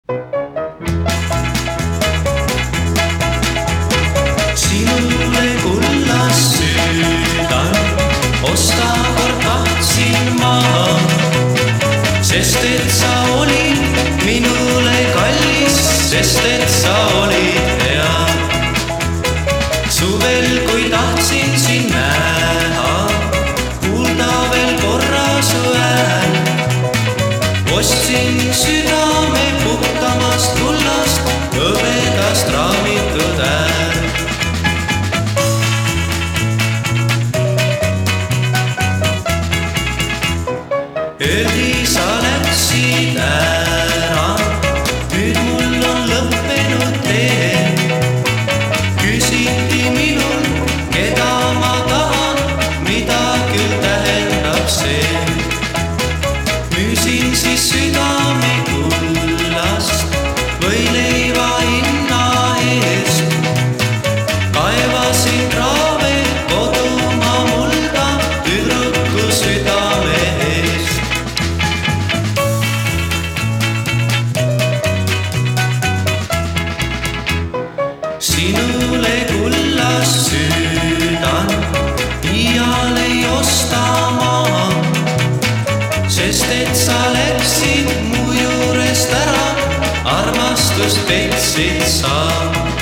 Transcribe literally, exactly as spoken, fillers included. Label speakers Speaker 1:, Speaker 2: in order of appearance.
Speaker 1: Sinule kullast süüdan, osta kord tahtsin maha, sest et sa olid minule kallis, sest et sa olid hea. Suvel, kui tahtsin sind näha, kuulda veel korra su hääl, ostsin südame puhtamast kullast, hõbedast raamitud hääl. Öeldi, sa läksid ära, nüüd mul on lõppenud tee. Küsiti minul, keda ma tahan, mida küll tähendab see. Müüsin siis südame kullast või leiva hinna eest. Kaevasin kraave kodumaa mulda tüdruku südame eest. Sinule kullast süüdan, iial ei osta maha, sest et sa läksid mu juurest ära, armastust petsid sa.